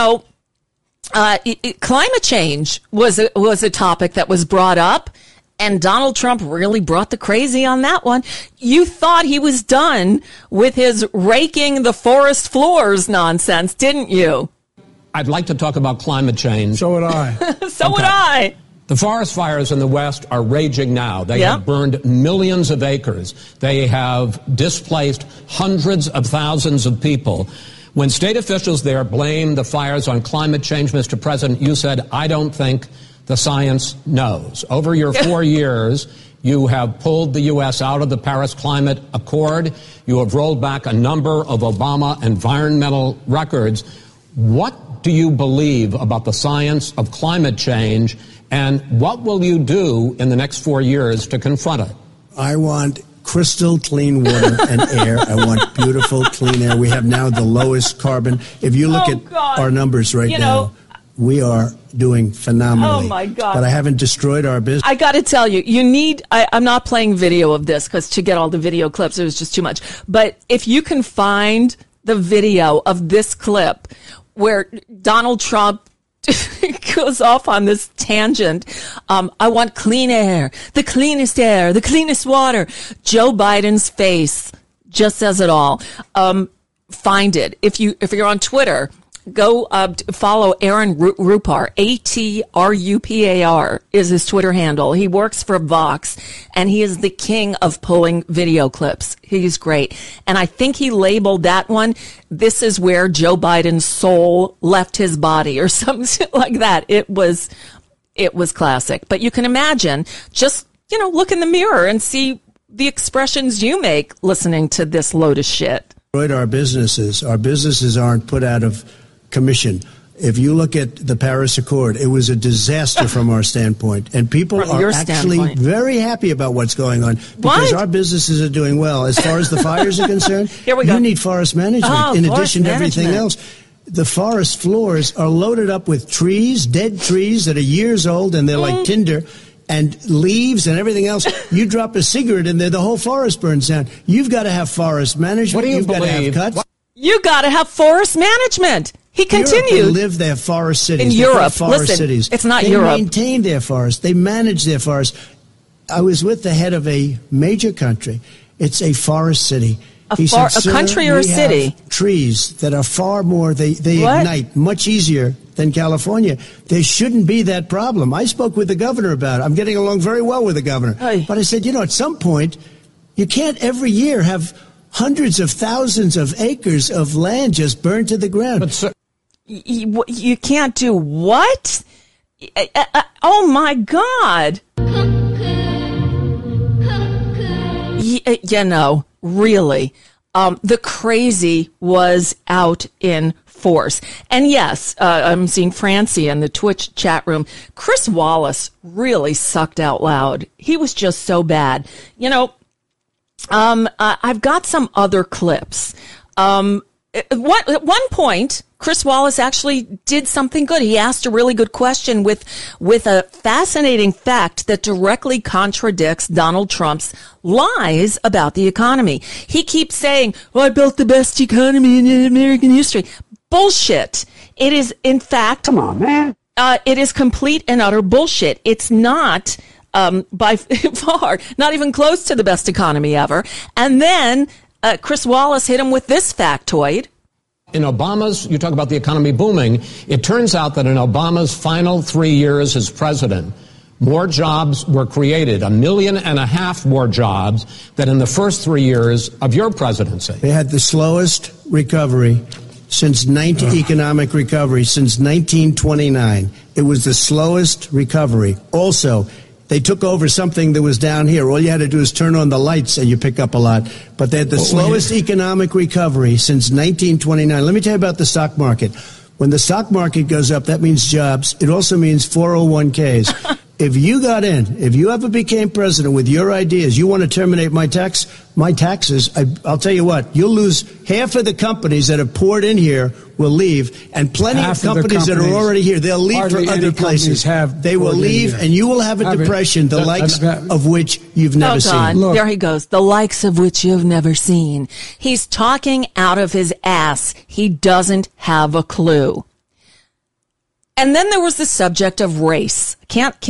Climate change was a topic that was brought up, and Donald Trump really brought the crazy on that one. You thought he was done with his raking the forest floors nonsense, didn't you? I'd like to talk about climate change. So would I. So would I. The forest fires in the West are raging now. They have burned millions of acres. They have displaced hundreds of thousands of people. When state officials there blame the fires on climate change, Mr. President, you said, I don't think the science knows. Over your 4 years, you have pulled the U.S. out of the Paris Climate Accord. You have rolled back a number of Obama environmental records. What do you believe about the science of climate change, and what will you do in the next 4 years to confront it? I want crystal clean water and air. I want beautiful clean air. We have now the lowest carbon. If you look at our numbers right now, we are doing phenomenally. Oh, my God. But I haven't destroyed our business. I got to tell you, you need, I'm not playing video of this because to get all the video clips, it was just too much. But if you can find the video of this clip where Donald Trump goes off on this tangent. I want clean air, the cleanest water. Joe Biden's face just says it all. Find it. If you're on Twitter, go follow Aaron Rupar. ATRUPAR is his Twitter handle. He works for Vox, and he is the king of pulling video clips. He's great. And I think he labeled that one, "This is where Joe Biden's soul left his body," or something like that. It was classic. But you can imagine, just, look in the mirror and see the expressions you make listening to this load of shit. Our businesses aren't put out of commission. If you look at the Paris Accord, it was a disaster from our standpoint. And people are actually very happy about what's going on because our businesses are doing well. As far as the fires are concerned, you need forest management in addition to everything else. The forest floors are loaded up with trees, dead trees that are years old, and they're like tinder, and leaves and everything else. You drop a cigarette in there, the whole forest burns down. You've got to have forest management. What do you believe? Got to have cuts. You got to have forest management. He continued. Europe, they live their forest cities. In Europe, cities. It's not Europe. They maintain their forests. They manage their forests. I was with the head of a major country. It's a forest city. A country or a city? Trees that are far more, they ignite much easier than California. There shouldn't be that problem. I spoke with the governor about it. I'm getting along very well with the governor. But I said, at some point, you can't every year have hundreds of thousands of acres of land just burned to the ground. But you can't do what? Oh, my God. Really. The crazy was out in force. And yes, I'm seeing Francie in the Twitch chat room. Chris Wallace really sucked out loud. He was just so bad. I've got some other clips. At one point, Chris Wallace actually did something good. He asked a really good question with a fascinating fact that directly contradicts Donald Trump's lies about the economy. He keeps saying, I built the best economy in American history. Bullshit. It is, in fact... Come on, man. It is complete and utter bullshit. It's not... by far, not even close to the best economy ever. And then Chris Wallace hit him with this factoid. In Obama's, you talk about the economy booming, it turns out that in Obama's final 3 years as president, more jobs were created, 1.5 million more jobs than in the first 3 years of your presidency. They had the slowest recovery since economic recovery since 1929. It was the slowest recovery. Also, they took over something that was down here. All you had to do is turn on the lights and you pick up a lot. But they had the slowest economic recovery since 1929. Let me tell you about the stock market. When the stock market goes up, that means jobs. It also means 401ks. If you got in, if you ever became president with your ideas, you want to terminate my taxes, I'll tell you what, you'll lose half of the companies that have poured in here will leave, and plenty of companies that are already here, they'll leave for other places. They will leave, and you will have a depression, the likes of which you've never seen. There he goes, the likes of which you've never seen. He's talking out of his ass. He doesn't have a clue. And then there was the subject of race. Can't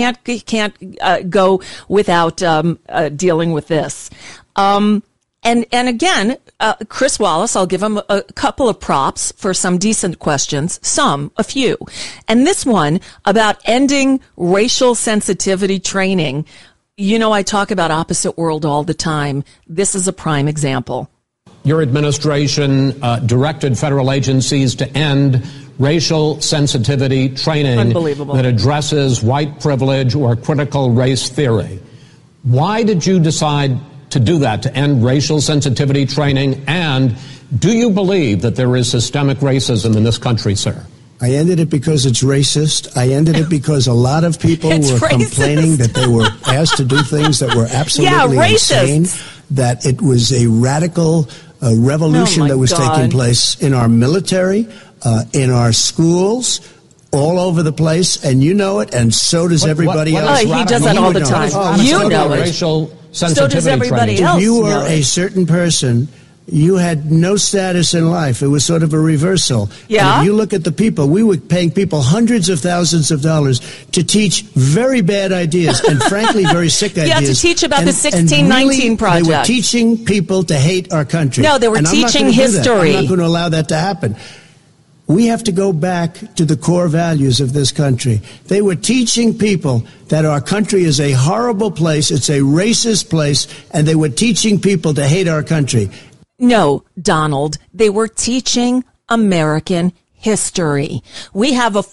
go without dealing with this. And again, Chris Wallace, I'll give him a couple of props for some decent questions, a few. And this one about ending racial sensitivity training. You know, I talk about opposite world all the time. This is a prime example. Your administration directed federal agencies to end racial sensitivity training that addresses white privilege or critical race theory. Why did you decide to do that, to end racial sensitivity training? And do you believe that there is systemic racism in this country, sir? I ended it because it's racist. I ended it because a lot of people were complaining that they were asked to do things that were absolutely insane, that it was a radical revolution that was taking place in our military, in our schools, all over the place, and you know it, and so does everybody else. He does that all the time. You know it. So does everybody else. If you were a certain person, you had no status in life. It was sort of a reversal. Yeah. And if you look at the people, we were paying people hundreds of thousands of dollars to teach very bad ideas and frankly very sick ideas. Yeah, to teach about the 1619 Project. They were teaching people to hate our country. No, they were teaching history. I'm not going to allow that to happen. We have to go back to the core values of this country. They were teaching people that our country is a horrible place, it's a racist place, and they were teaching people to hate our country. No, Donald, they were teaching American history. We have a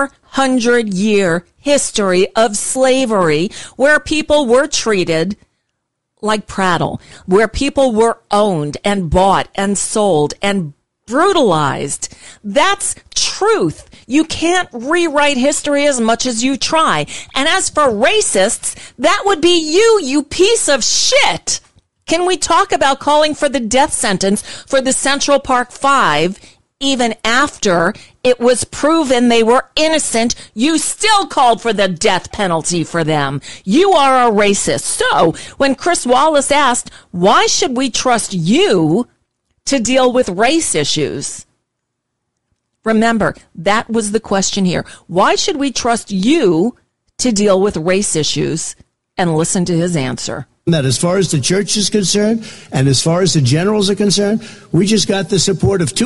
400-year history of slavery where people were treated like prattle, where people were owned and bought and sold and brutalized. That's truth. You can't rewrite history as much as you try. And as for racists, that would be you piece of shit. Can we talk about calling for the death sentence for the Central Park Five even after it was proven they were innocent? You still called for the death penalty for them. You are a racist. So when Chris Wallace asked, why should we trust you to deal with race issues? Remember, that was the question here. Why should we trust you to deal with race issues? And listen to his answer. That as far as the church is concerned and as far as the generals are concerned, we just got the support of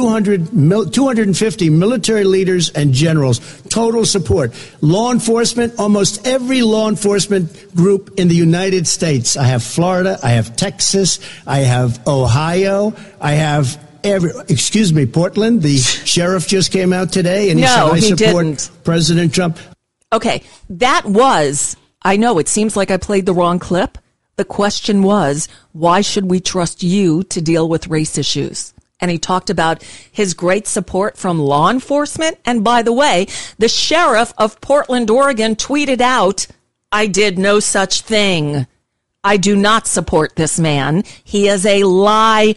250 military leaders and generals, total support. Law enforcement, almost every law enforcement group in the United States. I have Florida, I have Texas, I have Ohio, I have Portland. The sheriff just came out today and he said, I support President Trump. Okay, that was, I know it seems like I played the wrong clip. The question was, why should we trust you to deal with race issues? And he talked about his great support from law enforcement. And by the way, the sheriff of Portland, Oregon tweeted out, I did no such thing. I do not support this man. He is a liar.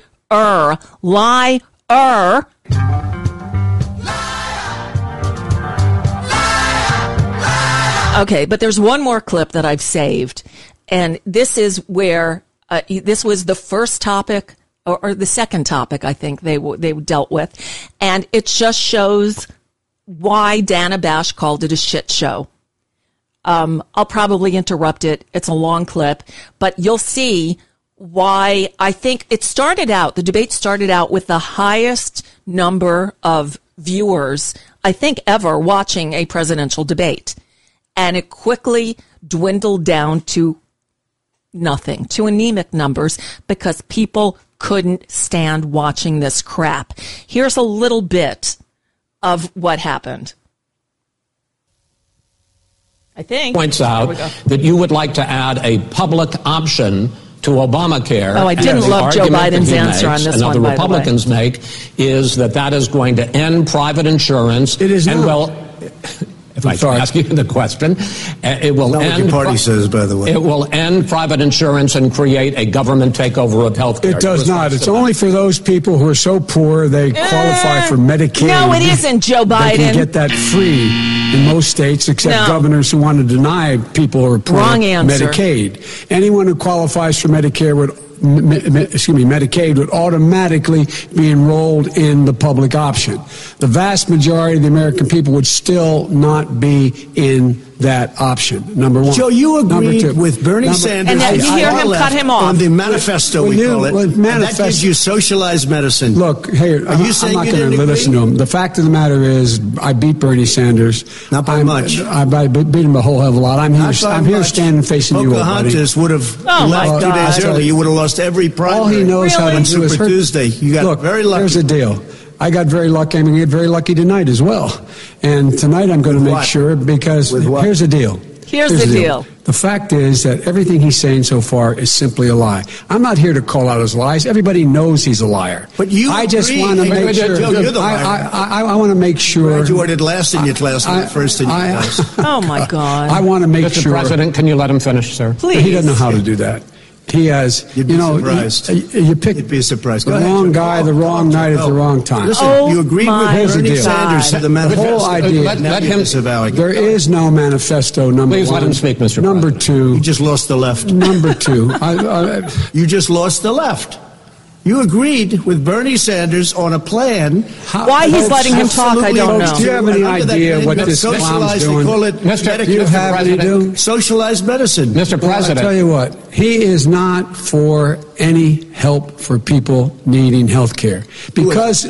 Okay, but there's one more clip that I've saved. And this is where this was the first topic or the second topic I think they dealt with. And it just shows why Dana Bash called it a shit show. I'll probably interrupt it. It's a long clip, but you'll see why I think the debate started out with the highest number of viewers, I think, ever watching a presidential debate. And it quickly dwindled down to nothing, to anemic numbers, because people couldn't stand watching this crap. Here's a little bit of what happened. I think. Points out that you would like to add a public option to Obamacare. Oh, I didn't love Joe Biden's answer on this one, and the Republicans make is that is going to end private insurance. It is and not. Well, if I can ask you the question, it will not end. What your party says, by the way. It will end private insurance and create a government takeover of health care. It does not. It's only for those people who are so poor they qualify for Medicaid. No, it isn't, Joe Biden. They can get that free in most states, except governors who want to deny people who are poor Medicaid. Anyone who qualifies for Medicare Medicaid would automatically be enrolled in the public option. The vast majority of the American people would still not be in that option. Number one. Joe, you agreed with Bernie Sanders. And you hear him cut him off. On the manifesto, we call it. And that gives you socialized medicine. Look, here, I'm not going to listen to him. The fact of the matter is, I beat Bernie Sanders. Not by much. I beat him a whole hell of a lot. I'm here standing facing you, Pocahontas would have left 2 days early. You would have lost every primary. All he knows how to do is Super Tuesday. You got very lucky. Here's the deal. I got very lucky. I'm going to get very lucky tonight as well. And tonight I'm going to make sure, because here's the deal. Here's the deal. The fact is that everything he's saying so far is simply a lie. I'm not here to call out his lies. Everybody knows he's a liar. But I just want to make sure. Joe, you're the liar. I want to make sure. You graduated last in your class, and first in your class. Oh, my God. I want to make sure. Mr. President, can you let him finish, sir? Please. He doesn't know how to do that. He has, You'd be surprised. You picked You'd be surprised. the wrong guy, the wrong night at the wrong time. Listen, you agreed with Bernie Sanders to the manifesto. The whole idea. Let him. There is no manifesto, number Please one. let him speak, Mr. Number President. two. You just lost the left. Number two. You just lost the left. You agreed with Bernie Sanders on a plan. Why he's letting him talk, I don't know. Do you have any idea what this clown's doing? Do you have any idea? Socialized medicine. Mr. President. I'll tell you what. He is not for any help for people needing health care. Because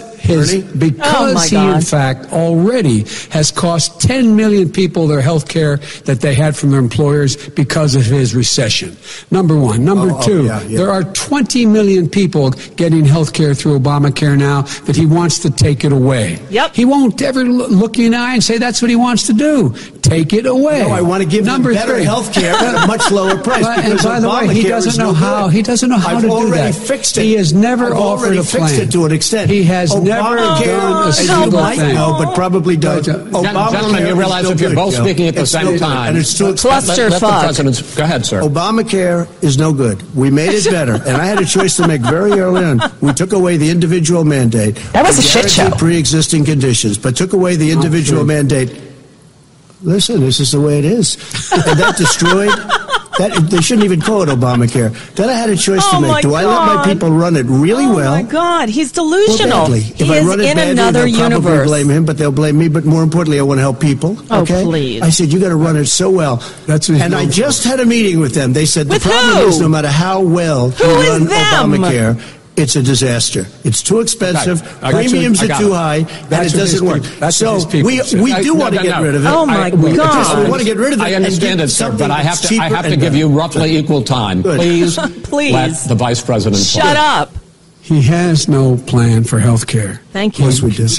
he, in fact, already has cost 10 million people their health care that they had from their employers because of his recession. Number one. Number two, there are 20 million people getting health care through Obamacare now that he wants to take it away. Yep. He won't ever look you in the eye and say that's what he wants to do. Take it away. No, I want to give them better health care at a much lower price. And by the way, he doesn't know how. He doesn't know how to do that. I've already fixed it. He has never offered a plan. Fixed it to an extent. He has never done a single thing. No, but probably does. Gentlemen, you realize if you're both speaking at the same time, and it's too clusterfuck. Go ahead, sir. Obamacare is no good. We made it better, and I had a choice to make very early on. We took away the individual mandate. That was a shit show. Pre-existing conditions, but took away the individual mandate. Listen, this is the way it is. And that destroyed. They shouldn't even call it Obamacare. Then I had a choice to make. Do I let my people run it really well? Oh, my God. He's delusional. If I run it in badly, another they'll universe. probably blame him, but they'll blame me. But more importantly, I want to help people. Oh, okay? please. I said, you got to run it so well. And I just had a meeting with them. They said, the problem is no matter how well you run Obamacare, it's a disaster. It's too expensive. Premiums are too high, and it doesn't work. So we do want to get rid of it. Oh my God! We want to get rid of it. I understand it, sir, but I have to give you roughly equal time. Please, let the Vice President shut up. He has no plan for health care. Thank you. Yes, we do.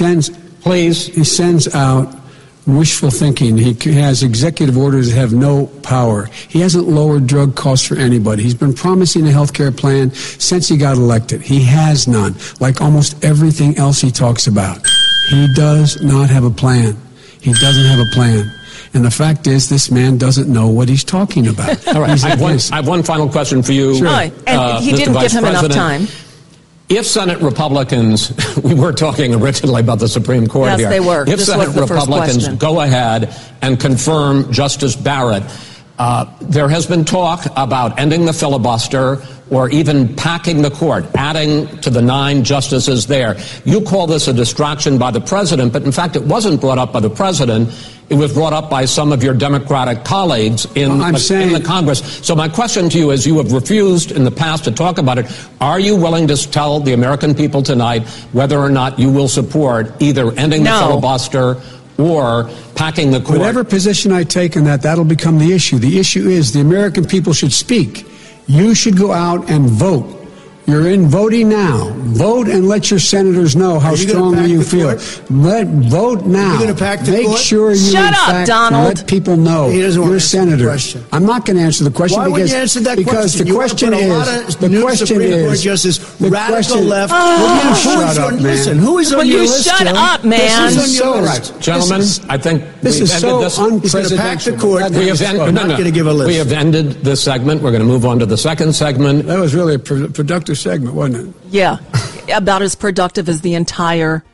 He sends out wishful thinking. He has executive orders that have no power. He hasn't lowered drug costs for anybody. He's been promising a health care plan since he got elected. He has none, like almost everything else he talks about. He does not have a plan. He doesn't have a plan. And the fact is, this man doesn't know what he's talking about. All right. I have one final question for you. Sure. And he didn't give him enough time. If Senate Republicans, we were talking originally about the Supreme Court here. Yes, they were. If Senate Republicans go ahead and confirm Justice Barrett, there has been talk about ending the filibuster or even packing the court, adding to the 9 justices there. You call this a distraction by the president, but in fact it wasn't brought up by the president. It was brought up by some of your Democratic colleagues in the Congress. So my question to you is, you have refused in the past to talk about it. Are you willing to tell the American people tonight whether or not you will support either ending the filibuster or packing the court? Whatever position I take in that'll become the issue. The issue is the American people should speak. You should go out and vote You're in voting now. Vote and let your senators know how strongly you feel. Vote now. You're going to pack the Make court? sure you Shut up, Donald. let people know you're a senator. I'm not going to answer the question. Why would you answer that question? The question is, the question is, Justice, radical left. Shut up, man. Listen, who is on your list? Shut up, man. This is on your list. Gentlemen, I think this is so unprecedented. He's going to pack the court. I'm not going to give a list. We have ended this segment. We're going to move on to the second segment. That was really a productive segment, wasn't it? Yeah, about as productive as the entire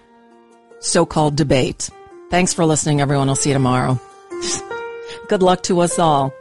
so-called debate. Thanks for listening, everyone. I'll see you tomorrow. Good luck to us all.